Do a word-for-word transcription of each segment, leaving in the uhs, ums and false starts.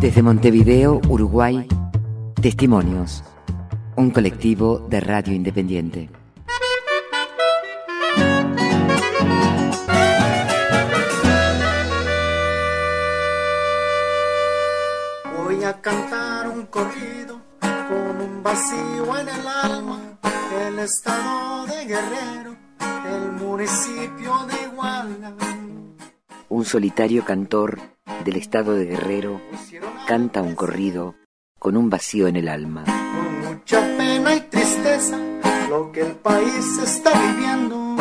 Desde Montevideo, Uruguay, Testimonios, un colectivo de radio independiente. Voy a cantar un corrido con un vacío en el alma, el estado de Guerrero, el municipio de Iguala. Un solitario cantor del estado de Guerrero canta un corrido con un vacío en el alma. Con mucha pena y tristeza lo que el país está viviendo.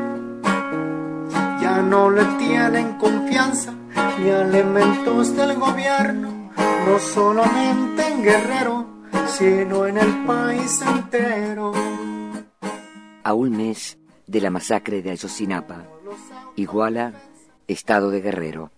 Ya no le tienen confianza ni elementos del gobierno, no solamente en Guerrero, sino en el país entero. A un mes de la masacre de Ayotzinapa, Iguala, estado de Guerrero.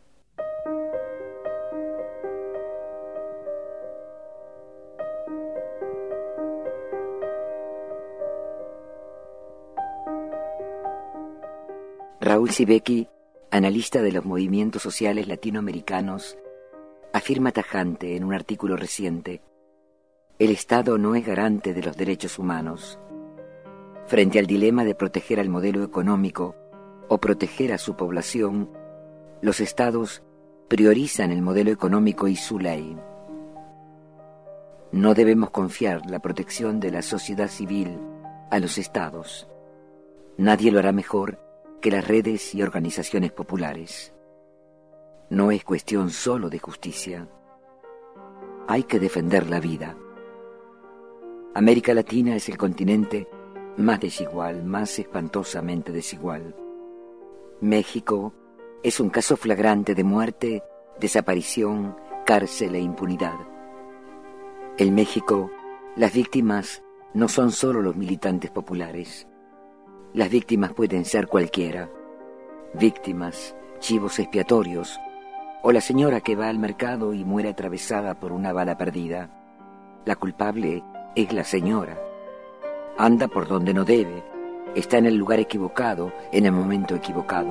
Raúl Sibeki, analista de los movimientos sociales latinoamericanos, afirma tajante en un artículo reciente: el Estado no es garante de los derechos humanos. Frente al dilema de proteger al modelo económico o proteger a su población, los Estados priorizan el modelo económico y su ley. No debemos confiar la protección de la sociedad civil a los Estados. Nadie lo hará mejor que las redes y organizaciones populares. No es cuestión solo de justicia. Hay que defender la vida. América Latina es el continente más desigual, más espantosamente desigual. México es un caso flagrante de muerte, desaparición, cárcel e impunidad. En México, las víctimas no son solo los militantes populares. Las víctimas pueden ser cualquiera. Víctimas, chivos expiatorios, o la señora que va al mercado y muere atravesada por una bala perdida. La culpable es la señora. Anda por donde no debe, está en el lugar equivocado, en el momento equivocado.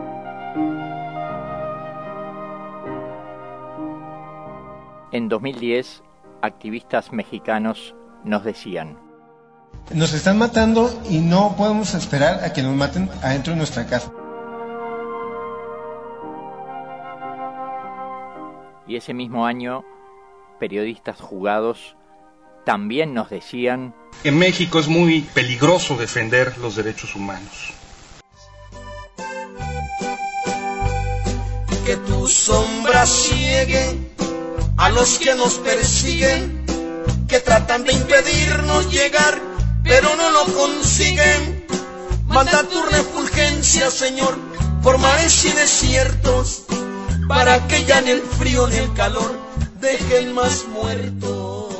En dos mil diez, activistas mexicanos nos decían: nos están matando y no podemos esperar a que nos maten adentro de nuestra casa. Y ese mismo año, periodistas jugados también nos decían: en México es muy peligroso defender los derechos humanos. Que tu sombra ciegue a los que nos persiguen, que tratan de impedirnos llegar, pero no lo consiguen. Manda tu refulgencia, Señor, por mares y desiertos, para que ya en el frío ni el calor dejen más muertos.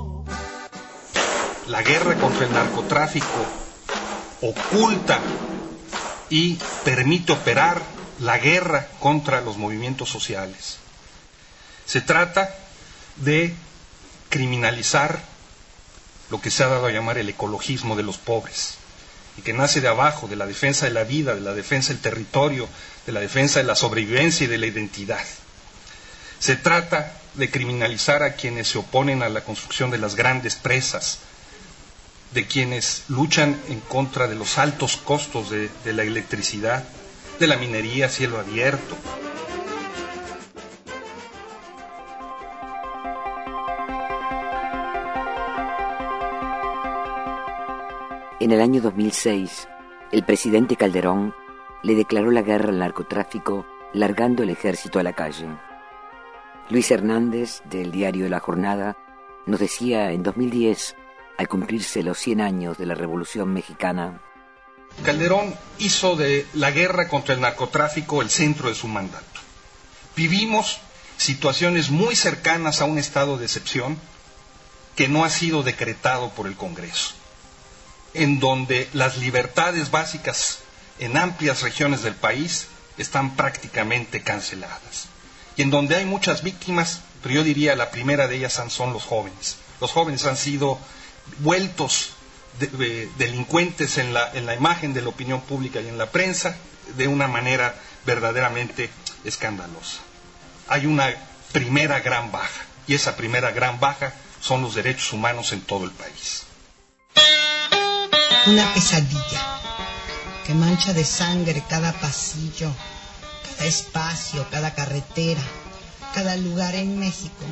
La guerra contra el narcotráfico oculta y permite operar la guerra contra los movimientos sociales. Se trata de criminalizar lo que se ha dado a llamar el ecologismo de los pobres, y que nace de abajo, de la defensa de la vida, de la defensa del territorio, de la defensa de la sobrevivencia y de la identidad. Se trata de criminalizar a quienes se oponen a la construcción de las grandes presas, de quienes luchan en contra de los altos costos de, de la electricidad, de la minería a cielo abierto. En el año dos mil seis, el presidente Calderón le declaró la guerra al narcotráfico, largando el ejército a la calle. Luis Hernández, del diario La Jornada, nos decía en dos mil diez, al cumplirse los cien años de la Revolución Mexicana: Calderón hizo de la guerra contra el narcotráfico el centro de su mandato. Vivimos situaciones muy cercanas a un estado de excepción que no ha sido decretado por el Congreso, en donde las libertades básicas en amplias regiones del país están prácticamente canceladas, y en donde hay muchas víctimas, pero yo diría la primera de ellas son los jóvenes. Los jóvenes han sido vueltos de, de, delincuentes en la, en la imagen de la opinión pública y en la prensa de una manera verdaderamente escandalosa. Hay una primera gran baja. Y esa primera gran baja son los derechos humanos en todo el país. Una pesadilla que mancha de sangre cada pasillo, cada espacio, cada carretera, cada lugar en México.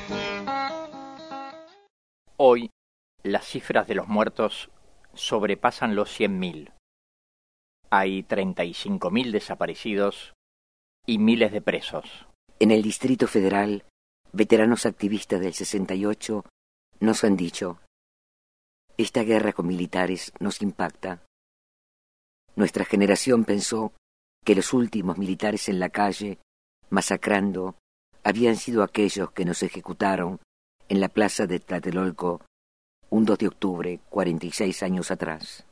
Hoy, las cifras de los muertos sobrepasan los cien mil. Hay treinta y cinco mil desaparecidos y miles de presos. En el Distrito Federal, veteranos activistas del sesenta y ocho nos han dicho: esta guerra con militares nos impacta. Nuestra generación pensó que los últimos militares en la calle, masacrando, habían sido aquellos que nos ejecutaron en la plaza de Tlatelolco un dos de octubre, cuarenta y seis años atrás.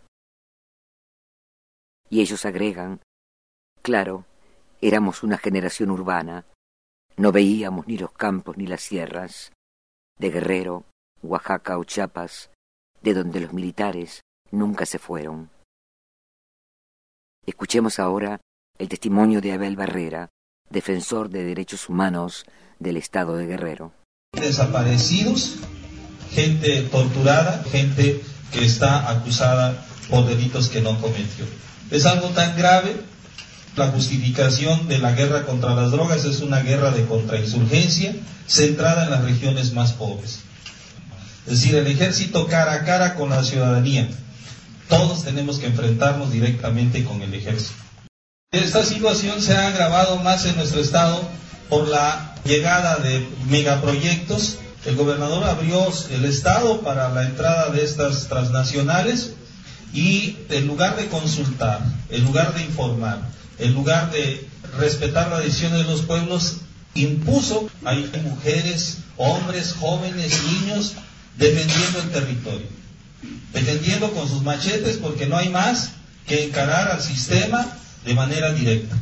Y ellos agregan: claro, éramos una generación urbana, no veíamos ni los campos ni las sierras, de Guerrero, Oaxaca o Chiapas, de donde los militares nunca se fueron. Escuchemos ahora el testimonio de Abel Barrera, defensor de derechos humanos del estado de Guerrero. Desaparecidos, gente torturada, gente que está acusada por delitos que no cometió. Es algo tan grave. La justificación de la guerra contra las drogas es una guerra de contrainsurgencia centrada en las regiones más pobres. Es decir, el ejército cara a cara con la ciudadanía. Todos tenemos que enfrentarnos directamente con el ejército. Esta situación se ha agravado más en nuestro estado por la llegada de megaproyectos. El gobernador abrió el estado para la entrada de estas transnacionales y en lugar de consultar, en lugar de informar, en lugar de respetar las decisiones de los pueblos, impuso. Hay mujeres, hombres, jóvenes, niños defendiendo el territorio, defendiendo con sus machetes, porque no hay más que encarar al sistema de manera directa.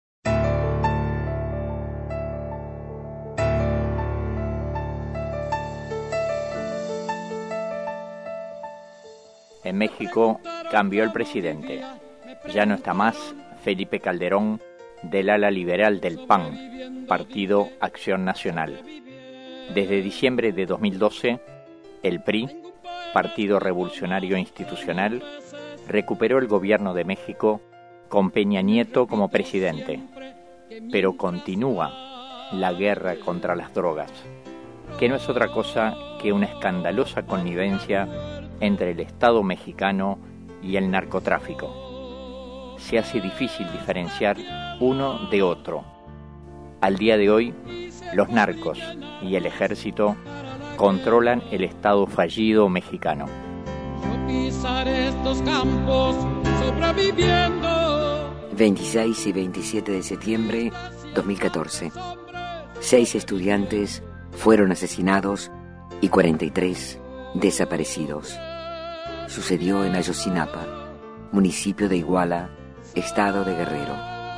En México cambió el presidente. Ya no está más Felipe Calderón, del ala liberal del P A N, Partido Acción Nacional. Desde diciembre de dos mil doce, el P R I, Partido Revolucionario Institucional, recuperó el gobierno de México con Peña Nieto como presidente, pero continúa la guerra contra las drogas, que no es otra cosa que una escandalosa connivencia entre el Estado mexicano y el narcotráfico. Se hace difícil diferenciar uno de otro. Al día de hoy, los narcos y el ejército controlan el Estado fallido mexicano. Yo pisaré estos campos sobreviviendo. veintiséis y veintisiete de septiembre dos mil catorce. Seis estudiantes fueron asesinados y cuarenta y tres desaparecidos. Sucedió en Ayotzinapa, municipio de Iguala, estado de Guerrero.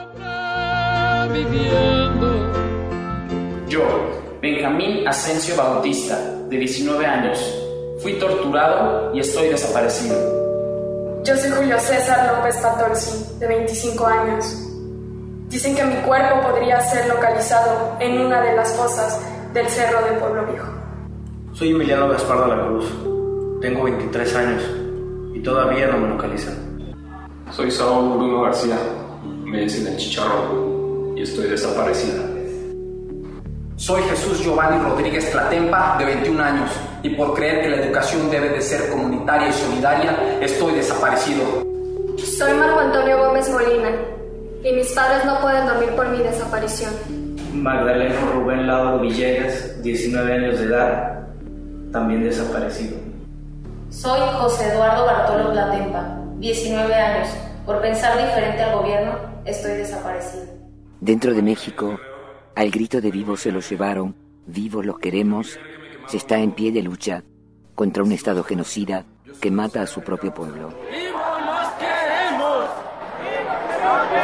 Yo, Benjamín Asensio Bautista, de diecinueve años, fui torturado y estoy desaparecido. Yo soy Julio César López Patolsi, de veinticinco años. Dicen que mi cuerpo podría ser localizado en una de las fosas del Cerro de Pueblo Viejo. Soy Emiliano Gaspar de la Cruz, tengo veintitrés años y todavía no me localizan. Soy Saúl Bruno García, me dicen el Chicharrón y estoy desaparecida. Soy Jesús Giovanni Rodríguez Tlatempa, de veintiún años, y por creer que la educación debe de ser comunitaria y solidaria, estoy desaparecido. Soy Marco Antonio Gómez Molina, y mis padres no pueden dormir por mi desaparición. Magdaleno Rubén Lauro Villegas, diecinueve años de edad, también desaparecido. Soy José Eduardo Bartolo Tlatempa, diecinueve años. Por pensar diferente al gobierno, estoy desaparecido. Dentro de México, al grito de vivos se los llevaron, vivos los queremos, se está en pie de lucha contra un Estado genocida que mata a su propio pueblo. ¡Vivos los queremos! ¡Vivos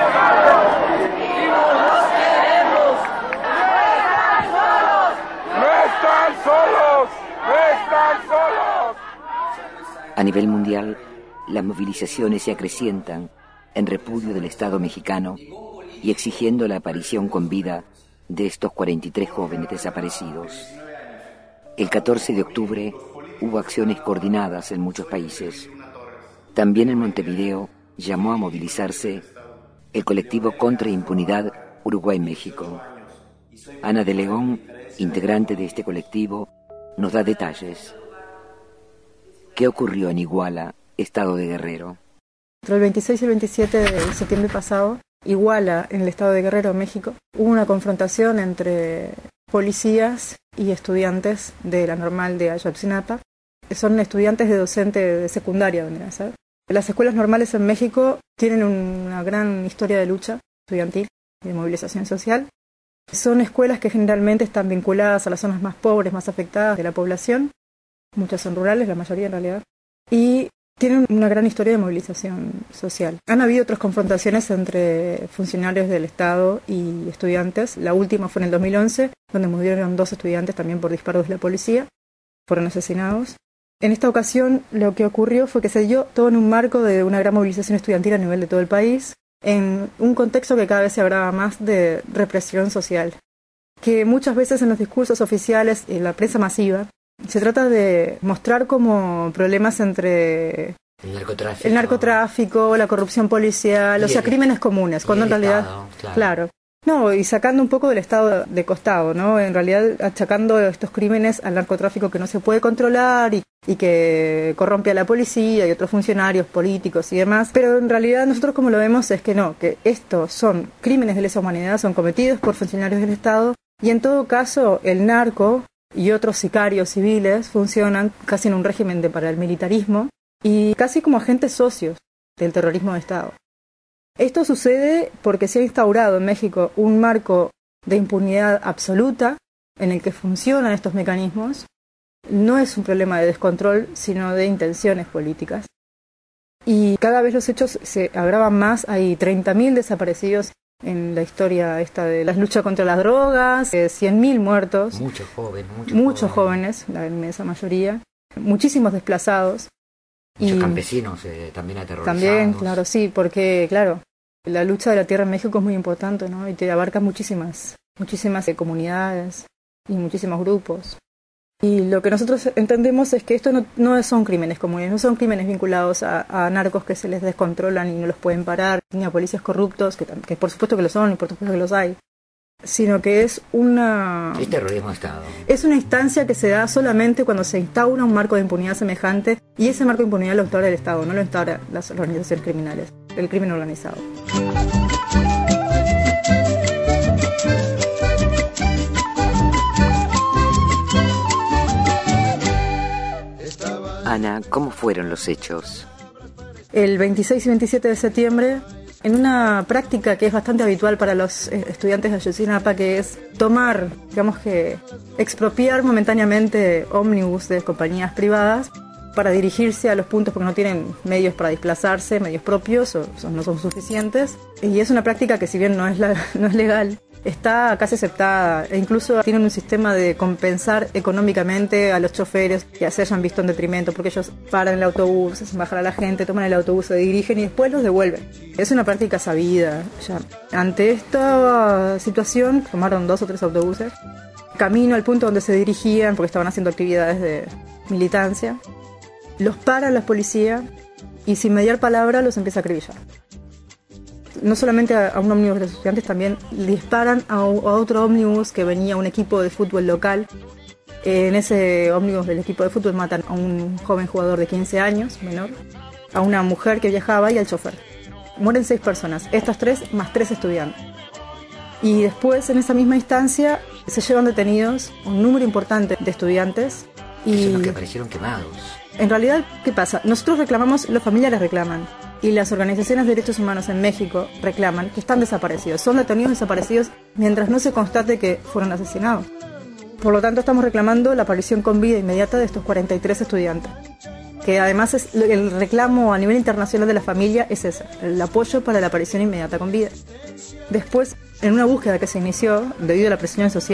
los queremos! ¡No están solos! ¡No están solos! A nivel mundial, las movilizaciones se acrecientan en repudio del Estado mexicano y exigiendo la aparición con vida de estos cuarenta y tres jóvenes desaparecidos. El catorce de octubre hubo acciones coordinadas en muchos países. También en Montevideo llamó a movilizarse el colectivo Contra Impunidad Uruguay-México. Ana de León, integrante de este colectivo, nos da detalles. ¿Qué ocurrió en Iguala, estado de Guerrero? Entre el veintiséis y el veintisiete de septiembre pasado, Iguala, en el estado de Guerrero, México, hubo una confrontación entre policías y estudiantes de la normal de Ayotzinapa. Son estudiantes de docente de secundaria, vendrían a ser. Las escuelas normales en México tienen una gran historia de lucha estudiantil y de movilización social. Son escuelas que generalmente están vinculadas a las zonas más pobres, más afectadas de la población. Muchas son rurales, la mayoría en realidad. Y tienen una gran historia de movilización social. Han habido otras confrontaciones entre funcionarios del Estado y estudiantes. La última fue en el dos mil once, donde murieron dos estudiantes también por disparos de la policía. Fueron asesinados. En esta ocasión lo que ocurrió fue que se dio todo en un marco de una gran movilización estudiantil a nivel de todo el país, en un contexto que cada vez se agrava más de represión social, que muchas veces en los discursos oficiales y en la prensa masiva se trata de mostrar como problemas entre el narcotráfico, el narcotráfico la corrupción policial, o sea, crímenes comunes, cuando en realidad, Estado, claro. claro, no, y sacando un poco del Estado de costado, ¿no? En realidad achacando estos crímenes al narcotráfico que no se puede controlar y, y que corrompe a la policía y otros funcionarios políticos y demás. Pero en realidad nosotros como lo vemos es que no, que estos son crímenes de lesa humanidad, son cometidos por funcionarios del Estado y en todo caso el narco y otros sicarios civiles funcionan casi en un régimen de paramilitarismo y casi como agentes socios del terrorismo de Estado. Esto sucede porque se ha instaurado en México un marco de impunidad absoluta en el que funcionan estos mecanismos. No es un problema de descontrol, sino de intenciones políticas. Y cada vez los hechos se agravan más. Hay treinta mil desaparecidos en la historia esta de la lucha contra las drogas, cien mil muertos. Muchos jóvenes. Muchos, muchos jóvenes, la inmensa mayoría. Muchísimos desplazados. Muchos y campesinos eh, también aterrorizados. También, claro, sí, porque, claro, la lucha de la tierra en México es muy importante, ¿no? Y te abarca muchísimas, muchísimas eh, comunidades y muchísimos grupos. Y lo que nosotros entendemos es que esto no, no son crímenes comunes, no son crímenes vinculados a, a narcos que se les descontrolan y no los pueden parar, ni a policías corruptos, que, que por supuesto que lo son y por supuesto que los hay, sino que es una... Es terrorismo de Estado. Es una instancia que se da solamente cuando se instaura un marco de impunidad semejante, y ese marco de impunidad lo instaura el Estado, no lo instaura las organizaciones criminales, el crimen organizado. Ana, ¿cómo fueron los hechos? El veintiséis y veintisiete de septiembre, en una práctica que es bastante habitual para los estudiantes de Ayotzinapa, que es tomar, digamos que, expropiar momentáneamente ómnibus de compañías privadas para dirigirse a los puntos porque no tienen medios para desplazarse, medios propios o no son suficientes. Y es una práctica que, si bien no es, la, no es legal, está casi aceptada e incluso tienen un sistema de compensar económicamente a los choferes que se hayan visto en detrimento, porque ellos paran el autobús, hacen bajar a la gente, toman el autobús, se dirigen y después los devuelven. Es una práctica sabida ya. Ante esta situación tomaron dos o tres autobuses, camino al punto donde se dirigían porque estaban haciendo actividades de militancia. Los para la policía y sin mediar palabra los empieza a acribillar. No solamente a, a un ómnibus de estudiantes, también disparan a, a otro ómnibus que venía un equipo de fútbol local. En ese ómnibus del equipo de fútbol matan a un joven jugador de quince años, menor, a una mujer que viajaba y al chofer. Mueren seis personas, estas tres más tres estudiantes. Y después, en esa misma instancia, se llevan detenidos un número importante de estudiantes. Y son los que y aparecieron quemados. En realidad, ¿qué pasa? Nosotros reclamamos, los familiares reclaman, y las organizaciones de derechos humanos en México reclaman que están desaparecidos. Son detenidos desaparecidos mientras no se constate que fueron asesinados. Por lo tanto, estamos reclamando la aparición con vida inmediata de estos cuarenta y tres estudiantes. Que además es el reclamo a nivel internacional de la familia es ese, el apoyo para la aparición inmediata con vida. Después, en una búsqueda que se inició debido a la presión social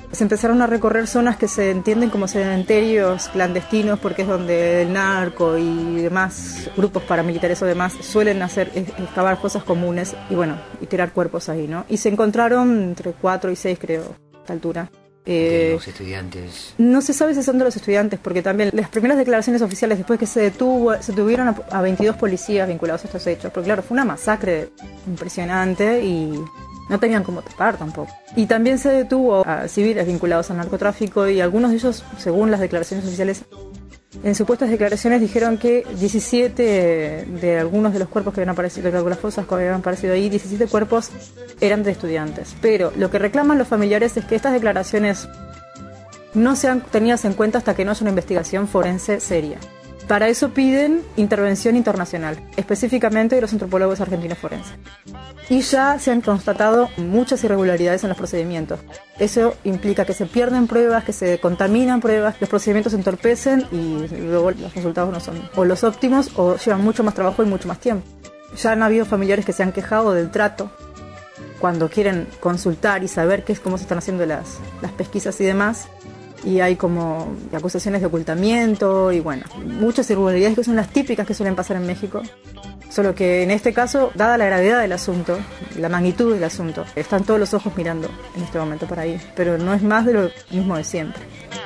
Se empezaron a recorrer zonas que se entienden como cementerios clandestinos porque es donde el narco y demás grupos paramilitares o demás suelen hacer excavar fosas comunes y bueno, y tirar cuerpos ahí, ¿no? Y se encontraron entre cuatro y seis, creo, a esta altura. Eh, los estudiantes. No se sabe si son de los estudiantes, porque también las primeras declaraciones oficiales después que se detuvo, se tuvieron a, a veintidós policías vinculados a estos hechos, porque claro, fue una masacre impresionante y no tenían cómo tapar tampoco. Y también se detuvo a civiles vinculados al narcotráfico y algunos de ellos, según las declaraciones oficiales, en supuestas declaraciones dijeron que diecisiete de algunos de los cuerpos que habían aparecido, de las fosas que habían aparecido ahí, diecisiete cuerpos eran de estudiantes. Pero lo que reclaman los familiares es que estas declaraciones no sean tenidas en cuenta hasta que no haya una investigación forense seria. Para eso piden intervención internacional, específicamente de los antropólogos argentinos forenses. Y ya se han constatado muchas irregularidades en los procedimientos. Eso implica que se pierden pruebas, que se contaminan pruebas, los procedimientos se entorpecen y luego los resultados no son o los óptimos o llevan mucho más trabajo y mucho más tiempo. Ya han habido familiares que se han quejado del trato cuando quieren consultar y saber qué es, cómo se están haciendo las, las pesquisas y demás. Y hay como acusaciones de ocultamiento y bueno, muchas irregularidades que son las típicas que suelen pasar en México. Solo que en este caso, dada la gravedad del asunto, la magnitud del asunto, están todos los ojos mirando en este momento para ahí, pero no es más de lo mismo de siempre.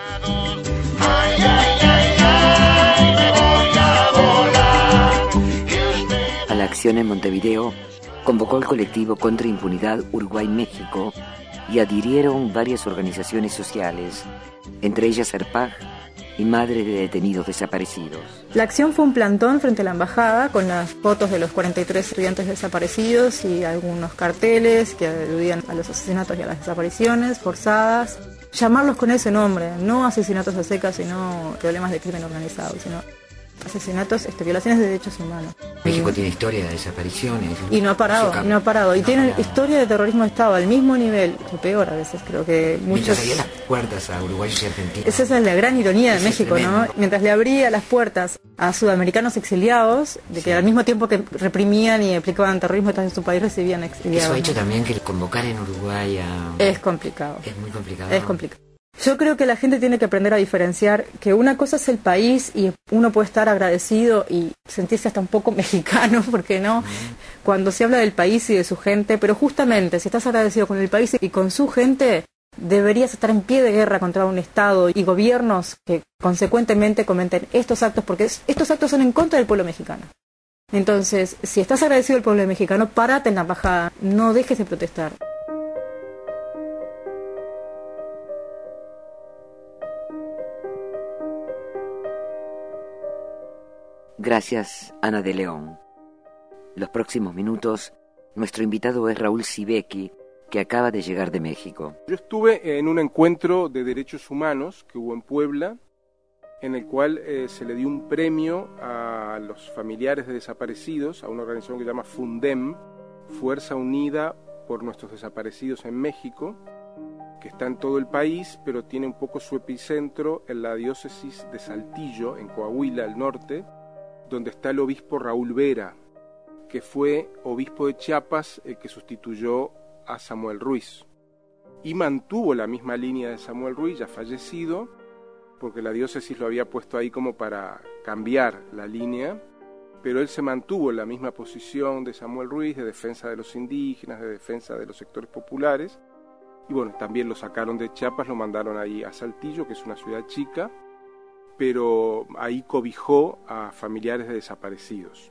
A la acción en Montevideo convocó el colectivo Contra Impunidad Uruguay-México y adhirieron varias organizaciones sociales, entre ellas ARPAG y Madres de Detenidos Desaparecidos. La acción fue un plantón frente a la embajada con las fotos de los cuarenta y tres estudiantes desaparecidos y algunos carteles que aludían a los asesinatos y a las desapariciones forzadas. Llamarlos con ese nombre, no asesinatos a secas, sino problemas de crimen organizado, sino asesinatos, este, violaciones de derechos humanos. México tiene historia de desapariciones. Y no ha parado, y no ha parado. Y no tiene parado. Historia de terrorismo de Estado al mismo nivel, o peor a veces, creo que muchos... Mientras abría las puertas a uruguayos y argentinos. Esa es la gran ironía de Eso México, ¿no? Mientras le abría las puertas a sudamericanos exiliados, de que sí. Al mismo tiempo que reprimían y aplicaban terrorismo en su país, recibían exiliados. Eso ha hecho ¿no? también que convocar en Uruguay a... Es complicado. Es muy complicado. Es complicado. Yo creo que la gente tiene que aprender a diferenciar que una cosa es el país y uno puede estar agradecido y sentirse hasta un poco mexicano, ¿por qué no? Mm. Cuando se habla del país y de su gente, pero justamente si estás agradecido con el país y con su gente, deberías estar en pie de guerra contra un Estado y gobiernos que consecuentemente cometen estos actos, porque estos actos son en contra del pueblo mexicano. Entonces, si estás agradecido del pueblo mexicano, párate en la embajada, no dejes de protestar. Gracias, Ana de León. Los próximos minutos, nuestro invitado es Raúl Sibeki, que acaba de llegar de México. Yo estuve en un encuentro de derechos humanos que hubo en Puebla, en el cual eh, se le dio un premio a los familiares de desaparecidos, a una organización que se llama FUNDEM, Fuerza Unida por Nuestros Desaparecidos en México, que está en todo el país, pero tiene un poco su epicentro en la diócesis de Saltillo, en Coahuila, al norte, donde está el obispo Raúl Vera, que fue obispo de Chiapas, el que sustituyó a Samuel Ruiz. Y mantuvo la misma línea de Samuel Ruiz, ya fallecido, porque la diócesis lo había puesto ahí como para cambiar la línea, pero él se mantuvo en la misma posición de Samuel Ruiz, de defensa de los indígenas, de defensa de los sectores populares, y bueno, también lo sacaron de Chiapas, lo mandaron ahí a Saltillo, que es una ciudad chica, pero ahí cobijó a familiares de desaparecidos.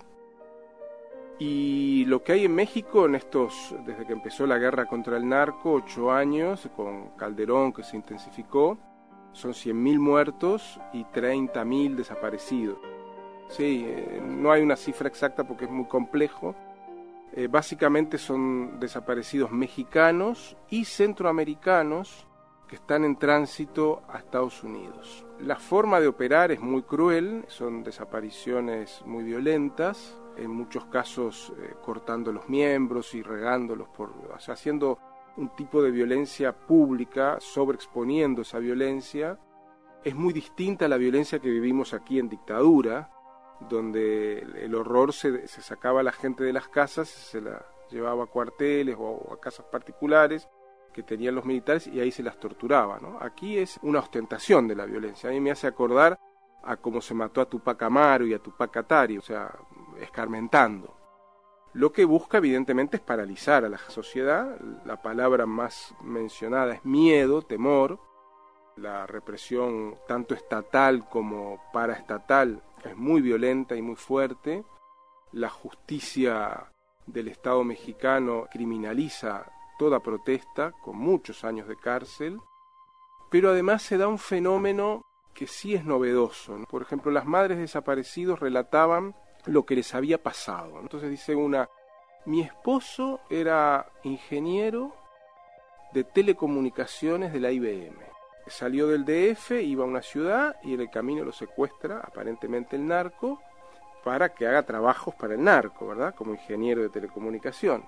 Y lo que hay en México en estos, desde que empezó la guerra contra el narco, ocho años, con Calderón que se intensificó, son cien mil muertos y treinta mil desaparecidos. Sí, eh, no hay una cifra exacta porque es muy complejo. Eh, básicamente son desaparecidos mexicanos y centroamericanos que están en tránsito a Estados Unidos. La forma de operar es muy cruel, son desapariciones muy violentas, en muchos casos eh, cortando los miembros y regándolos, por, o sea, haciendo un tipo de violencia pública, sobreexponiendo esa violencia. Es muy distinta a la violencia que vivimos aquí en dictadura, donde el horror se, se sacaba a la gente de las casas, se la llevaba a cuarteles o a casas particulares, que tenían los militares y ahí se las torturaba, ¿no? Aquí es una ostentación de la violencia. A mí me hace acordar a cómo se mató a Tupac Amaru y a Tupac Katari, o sea, escarmentando. Lo que busca evidentemente es paralizar a la sociedad. La palabra más mencionada es miedo, temor. La represión tanto estatal como paraestatal es muy violenta y muy fuerte. La justicia del Estado mexicano criminaliza toda protesta con muchos años de cárcel, pero además se da un fenómeno que sí es novedoso, ¿no? Por ejemplo, las madres desaparecidos relataban lo que les había pasado. Entonces dice una, mi esposo era ingeniero de telecomunicaciones de la I B M. Salió del D F, iba a una ciudad y en el camino lo secuestra aparentemente el narco para que haga trabajos para el narco, ¿verdad? Como ingeniero de telecomunicaciones.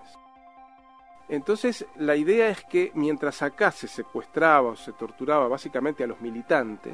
Entonces la idea es que mientras acá se secuestraba o se torturaba básicamente a los militantes,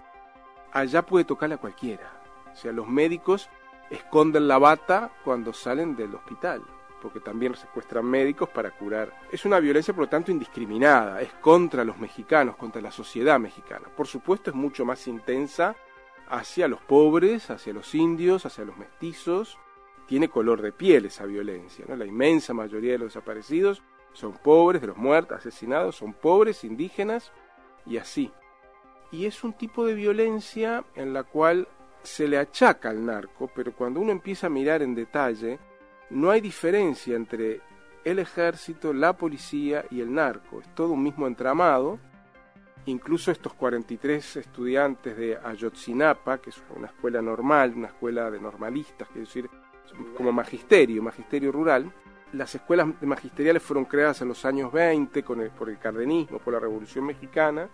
allá puede tocarle a cualquiera. O sea, los médicos esconden la bata cuando salen del hospital, porque también secuestran médicos para curar. Es una violencia, por lo tanto, indiscriminada, es contra los mexicanos, contra la sociedad mexicana. Por supuesto, es mucho más intensa hacia los pobres, hacia los indios, hacia los mestizos. Tiene color de piel esa violencia, ¿no? La inmensa mayoría de los desaparecidos son pobres, de los muertos, asesinados, son pobres, indígenas, y así. Y es un tipo de violencia en la cual se le achaca al narco, pero cuando uno empieza a mirar en detalle, no hay diferencia entre el ejército, la policía y el narco. Es todo un mismo entramado. Incluso estos cuarenta y tres estudiantes de Ayotzinapa, que es una escuela normal, una escuela de normalistas, quiero decir, como magisterio, magisterio rural. Las escuelas magisteriales fueron creadas en los años veinte con el, por el cardenismo, por la Revolución Mexicana,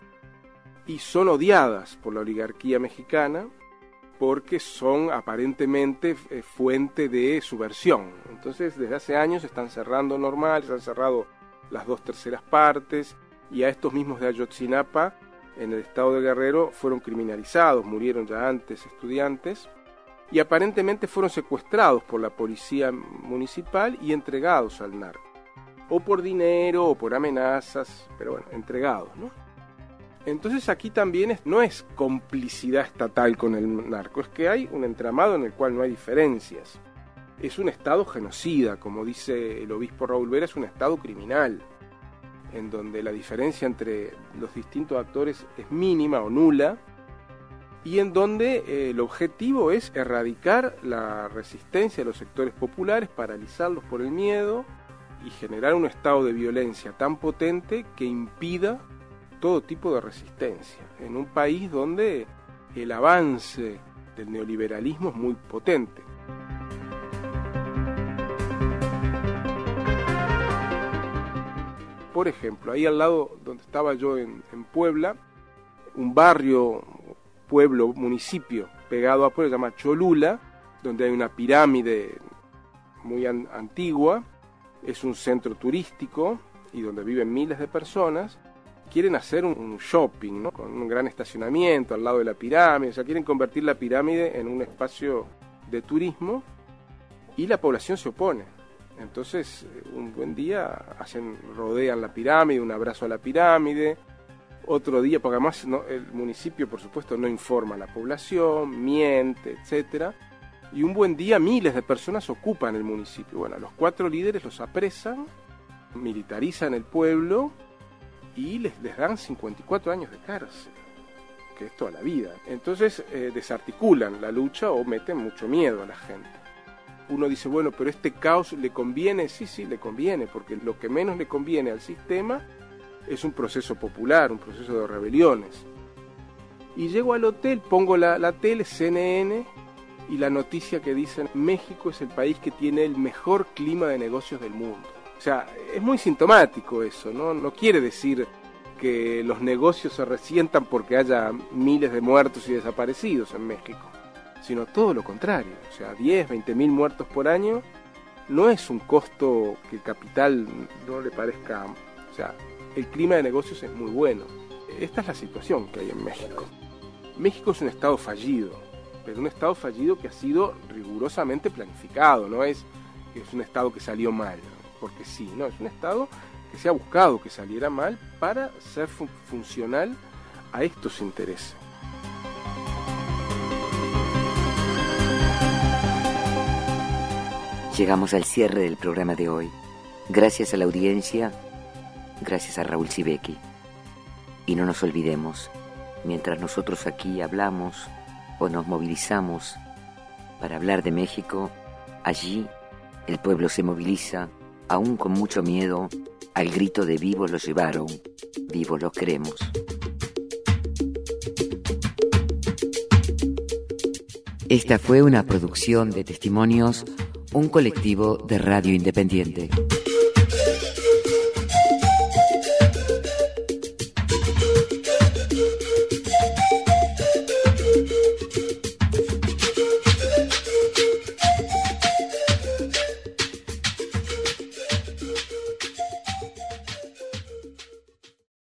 y son odiadas por la oligarquía mexicana porque son aparentemente eh, fuente de subversión. Entonces, desde hace años están cerrando normal, se han cerrado las dos terceras partes, y a estos mismos de Ayotzinapa, en el estado de Guerrero, fueron criminalizados, murieron ya antes estudiantes, y aparentemente fueron secuestrados por la policía municipal y entregados al narco. O por dinero, o por amenazas, pero bueno, entregados, ¿no? Entonces aquí también es, no es complicidad estatal con el narco, es que hay un entramado en el cual no hay diferencias. Es un estado genocida, como dice el obispo Raúl Vera, es un estado criminal, en donde la diferencia entre los distintos actores es mínima o nula, y en donde eh, el objetivo es erradicar la resistencia de los sectores populares, paralizarlos por el miedo y generar un estado de violencia tan potente que impida todo tipo de resistencia, en un país donde el avance del neoliberalismo es muy potente. Por ejemplo, ahí al lado donde estaba yo en, en Puebla, un barrio, pueblo, municipio pegado a Puebla, se llama Cholula, donde hay una pirámide muy an- antigua, es un centro turístico y donde viven miles de personas. Quieren hacer un, un shopping, ¿no? Con un gran estacionamiento al lado de la pirámide, o sea, quieren convertir la pirámide en un espacio de turismo y la población se opone. Entonces, un buen día hacen, rodean la pirámide, un abrazo a la pirámide, otro día, porque además no, el municipio, por supuesto, no informa a la población, miente, etcétera, y un buen día miles de personas ocupan el municipio. Bueno, a los cuatro líderes los apresan, militarizan el pueblo y les, les dan cincuenta y cuatro años de cárcel, que es toda la vida. Entonces eh, desarticulan la lucha o meten mucho miedo a la gente. Uno dice, bueno, pero este caos le conviene, sí, sí, le conviene, porque lo que menos le conviene al sistema es un proceso popular, un proceso de rebeliones. Y llego al hotel, pongo la, la tele, C N N, y la noticia que dicen, México es el país que tiene el mejor clima de negocios del mundo. O sea, es muy sintomático eso, ¿no? No quiere decir que los negocios se resientan porque haya miles de muertos y desaparecidos en México, sino todo lo contrario. O sea, diez, veinte mil muertos por año no es un costo que el capital no le parezca. O sea, el clima de negocios es muy bueno. Esta es la situación que hay en México. México es un estado fallido, pero un estado fallido que ha sido rigurosamente planificado, no es que es un estado que salió mal, porque sí, no, es un estado que se ha buscado que saliera mal para ser fu- funcional a estos intereses. Llegamos al cierre del programa de hoy. Gracias a la audiencia, gracias a Raúl Sibeki. Y no nos olvidemos, mientras nosotros aquí hablamos o nos movilizamos para hablar de México, allí el pueblo se moviliza, aún con mucho miedo, al grito de vivos los llevaron, vivos los queremos. Esta fue una producción de Testimonios, un colectivo de radio independiente.